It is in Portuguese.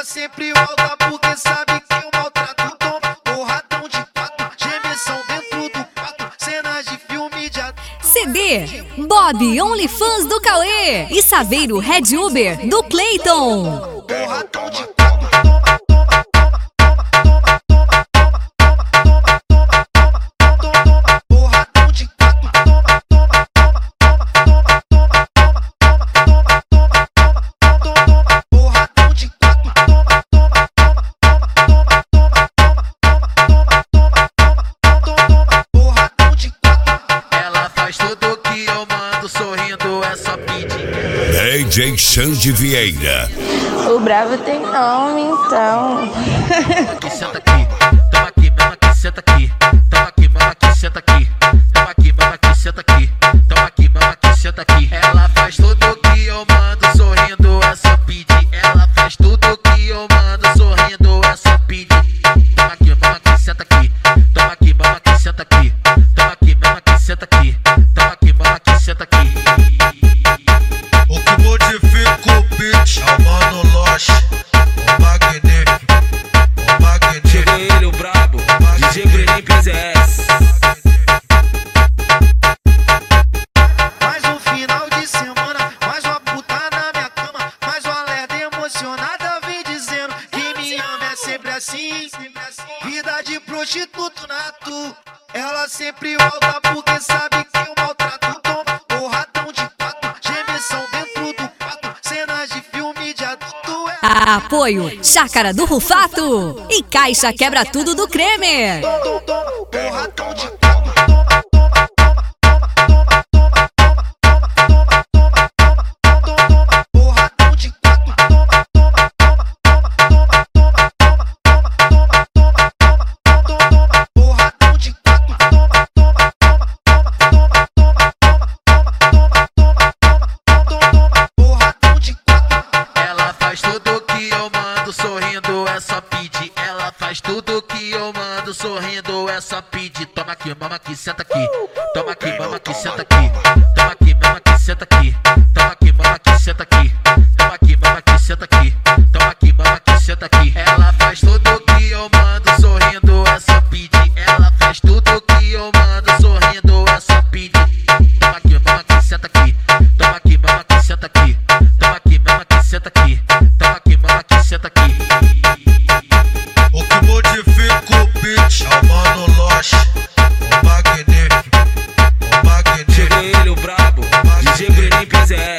sempre volta porque sabe que o maltrato toma porradão de quatro, gemessão dentro do quatro, cenas de filme de CD Bob OnlyFans do Cauê e Saveiro Red Uber do Clayton. porradão de quatro, DJ Xande Vieira. O bravo tem nome, então. Senta aqui, toma aqui, mama aqui, senta aqui. Toma aqui, mama aqui, senta aqui. Toma aqui, mama aqui, senta aqui. Toma aqui, mama aqui, senta aqui. Ela faz tudo que eu mando, sorrindo, essa pede. Ela faz tudo que eu mando, sorrindo, essa pede. Toma aqui, mama aqui, senta aqui. Toma aqui, mama aqui, senta aqui. Toma aqui, mama aqui, senta aqui. Toma aqui, mama aqui, senta aqui. O que modifica o beat é o Mano Loche, o magnífico, o magnífico. Chega ele, o brabo, DJ Brenin PZS. mais um final de semana, mais uma puta na minha cama, mais uma lerda emocionada vem dizendo que me ama é sempre assim, vida de prostituto nato. Ela sempre volta porque sabe que o maltrato toma porradão de quatro, gemessão dentro do quatro, cenas de filme de adulto. Apoio Chácara do Rufato e Caixa Quebra Tudo do Kremer. Porradão de quatro. Sorrindo, essa pede. Ela faz tudo que eu mando, sorrindo, essa pede. Toma aqui, mama aqui, senta aqui. Toma aqui, mama aqui, senta aqui. Toma aqui, mama aqui, senta aqui. Toma aqui, mama aqui, senta aqui. Toma aqui, mama aqui, senta aqui. Toma aqui, mama aqui, senta aqui. Ela faz tudo que eu mando, sorrindo, essa pede. Ela faz tudo que eu mando, sorrindo, essa pede. Toma aqui, mama aqui, senta aqui. Toma aqui, mama aqui, senta aqui. Toma aqui, mama aqui, senta aqui. Toma aqui, mama aqui, senta aqui. O que modifica o beat é o Mano Loche, o magnífico, o magnífico. Chega ele, o brabo, DJ Brenin PZS.